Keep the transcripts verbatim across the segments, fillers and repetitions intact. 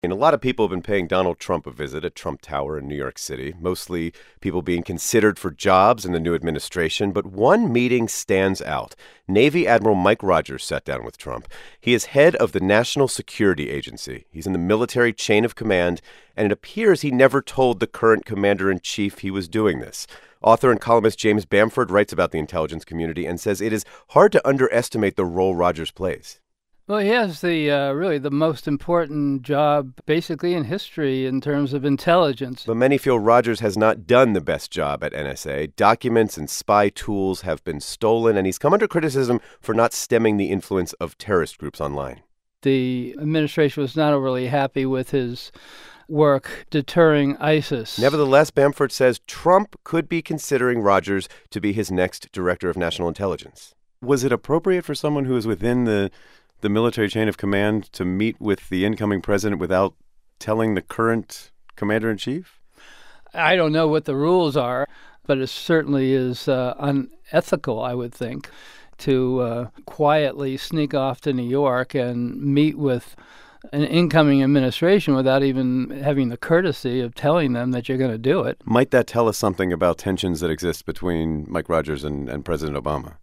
And a lot of people have been paying Donald Trump a visit at Trump Tower in New York City, mostly people being considered for jobs in the new administration. But one meeting stands out. Navy Admiral Mike Rogers sat down with Trump. He is head of the National Security Agency. He's in the military chain of command, and it appears he never told the current commander-in-chief he was doing this. Author and columnist James Bamford writes about the intelligence community and says it is hard to underestimate the role Rogers plays. Well, he has the uh, really the most important job basically in history in terms of intelligence. But many feel Rogers has not done the best job at N S A. Documents and spy tools have been stolen, and he's come under criticism for not stemming the influence of terrorist groups online. The administration was not overly happy with his work deterring ISIS. Nevertheless, Bamford says Trump could be considering Rogers to be his next director of national intelligence. Was it appropriate for someone who is within the the military chain of command to meet with the incoming president without telling the current commander-in-chief? I don't know what the rules are, but it certainly is uh, unethical, I would think, to uh, quietly sneak off to New York and meet with an incoming administration without even having the courtesy of telling them that you're going to do it. Might that tell us something about tensions that exist between Mike Rogers and, and President Obama?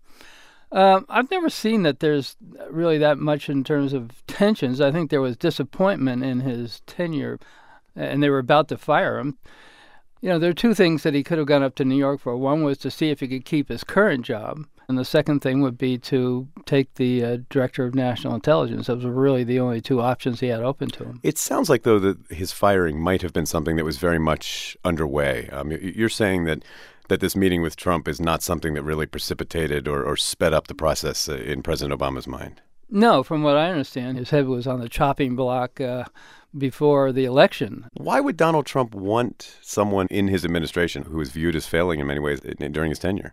Um, I've never seen that there's really that much in terms of tensions. I think there was disappointment in his tenure, and they were about to fire him. You know, there are two things that he could have gone up to New York for. One was to see if he could keep his current job, and the second thing would be to take the uh, director of national intelligence. Those were really the only two options he had open to him. It sounds like, though, that his firing might have been something that was very much underway. Um, you're saying that that this meeting with Trump is not something that really precipitated or, or sped up the process uh, in President Obama's mind? No, from what I understand, his head was on the chopping block uh, before the election. Why would Donald Trump want someone in his administration who is viewed as failing in many ways during his tenure?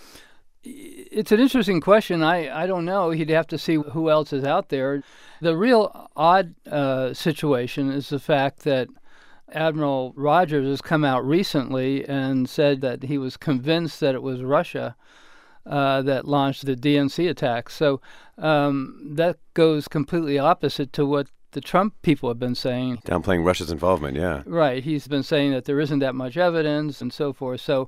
It's an interesting question. I, I don't know. He'd have to see who else is out there. The real odd uh, situation is the fact that Admiral Rogers has come out recently and said that he was convinced that it was Russia uh, that launched the D N C attack. So um, that goes completely opposite to what the Trump people have been saying. Downplaying Russia's involvement, yeah. Right. He's been saying that there isn't that much evidence and so forth. So,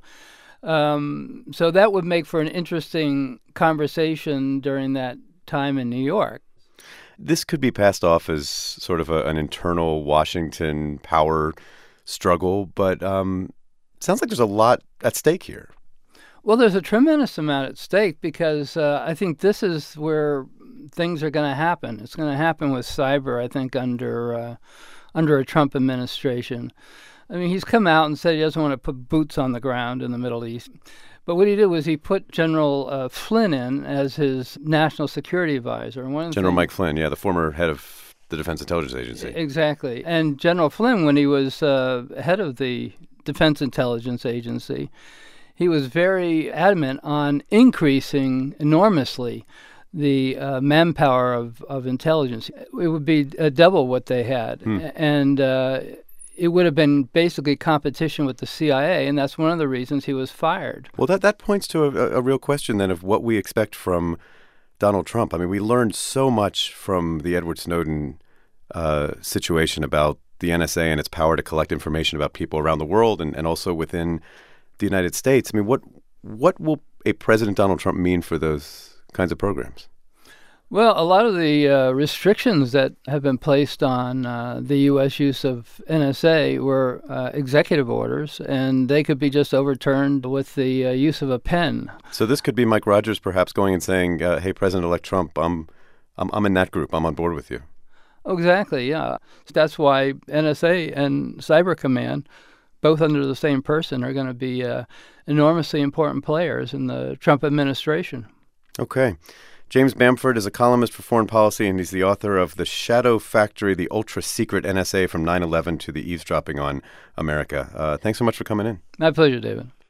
um, so that would make for an interesting conversation during that time in New York. This could be passed off as sort of a, an internal Washington power struggle, but um, it sounds like there's a lot at stake here. Well, there's a tremendous amount at stake because uh, I think this is where things are going to happen. It's going to happen with cyber, I think, under uh, under a Trump administration. I mean, he's come out and said he doesn't want to put boots on the ground in the Middle East. But what he did was he put General uh, Flynn in as his national security advisor. And one of the General things, Mike Flynn, yeah, the former head of the Defense Intelligence Agency. Exactly. And General Flynn, when he was uh, head of the Defense Intelligence Agency, he was very adamant on increasing enormously the uh, manpower of, of intelligence. It would be uh, double what they had. Hmm. And uh, it would have been basically competition with the C I A, and that's one of the reasons he was fired. Well, that, that points to a, a real question, then, of what we expect from Donald Trump. I mean, we learned so much from the Edward Snowden uh, situation about the N S A and its power to collect information about people around the world and, and also within the United States. I mean, what what will a President Donald Trump mean for those kinds of programs? Well, a lot of the uh, restrictions that have been placed on uh, the U S use of N S A were uh, executive orders, and they could be just overturned with the uh, use of a pen. So this could be Mike Rogers perhaps going and saying, uh, hey, President-elect Trump, I'm, I'm, I'm in that group. I'm on board with you. Oh, exactly, yeah. That's why N S A and Cyber Command, both under the same person, are going to be uh, enormously important players in the Trump administration. Okay. James Bamford is a columnist for foreign policy, and he's the author of The Shadow Factory, the ultra-secret N S A from nine eleven to the eavesdropping on America. Uh, thanks so much for coming in. My pleasure, David.